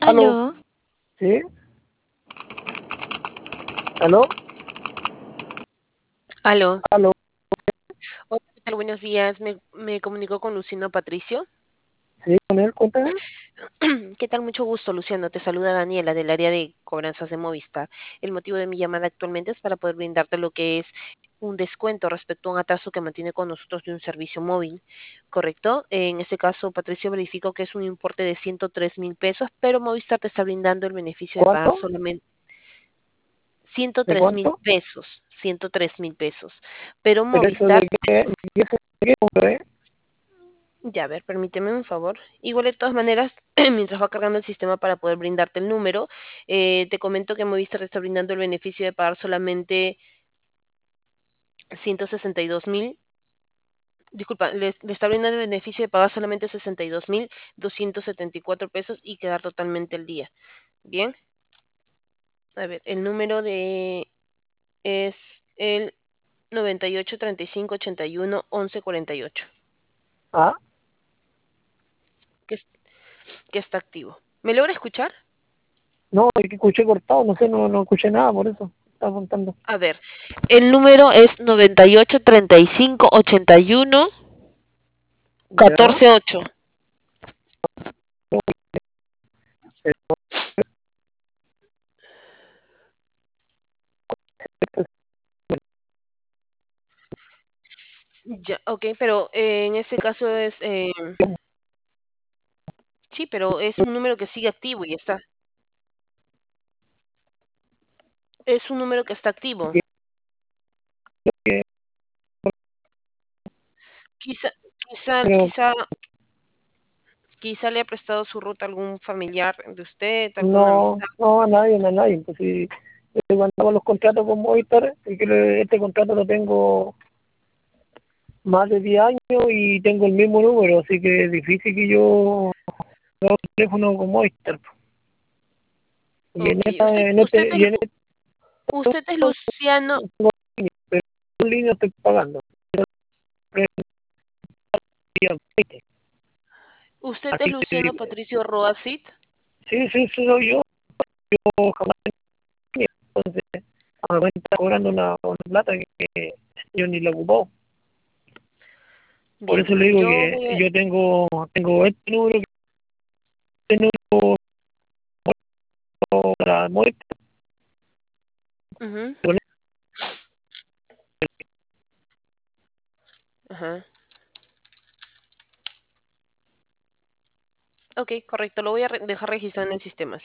Aló, Aló, ¿sí? ¿Aló? Aló. ¿Aló? Hola, ¿qué tal? Buenos días. Me comunicó con Luciano Patricio. ¿Sí? ¿Con él? Cuéntame. ¿Qué tal? Mucho gusto, Luciano. Te saluda Daniela del área de cobranzas de Movistar. El motivo de mi llamada actualmente es para poder brindarte lo que es un descuento respecto a un atraso que mantiene con nosotros de un servicio móvil, ¿correcto? En este caso, Patricio verificó que es un importe de 103.000 pesos, pero Movistar te está brindando el beneficio de pagar ¿Cuánto? solamente ciento ¿De tres mil cuánto? pesos, 103.000 pesos. Pero ¿Pero eso de Movistar. qué? ¿Y eso de qué, hombre? Ya, a ver, permíteme un favor. Igual de todas maneras, mientras va cargando el sistema para poder brindarte el número, te comento que Movistar te está brindando el beneficio de pagar solamente 162.000. Disculpa, le está brindando el beneficio de pagar solamente 62.274 pesos y quedar totalmente al día. Bien, a ver, el número de es el 98 35 81 11 48, Ah, que, es- que está activo. ¿Me logra escuchar? no, es que escuché cortado, no sé, no escuché nada, por eso estaba contando. A ver, el número es 98 35 81 ¿Ya? 14 8. Ya, ok, pero en ese caso es, sí, pero es un número que sigue activo y está. Es un número que está activo. Quizá, quizá, Pero quizá, quizá le ha prestado su ruta a algún familiar de usted, alguna no, amistad. no, a nadie. Pues si yo cuando hago los contratos con Movistar, y que este contrato lo tengo más de 10 años y tengo el mismo número, así que es difícil que yo haga un teléfono con Movistar. Y en Ok, esta, usted, en usted este, es, y en este usted es Luciano, tengo línea, pero en línea estoy pagando. usted es Así que Luciano Patricio Roacit. sí, soy yo. Yo jamás tenía, entonces ahora me está cobrando una plata que yo ni la ocupó. Por Bien, eso le digo yo que voy a. yo tengo este número, este número para muerte. Ujú, ajá. Ok, correcto, lo voy a dejar registrado en el sistema.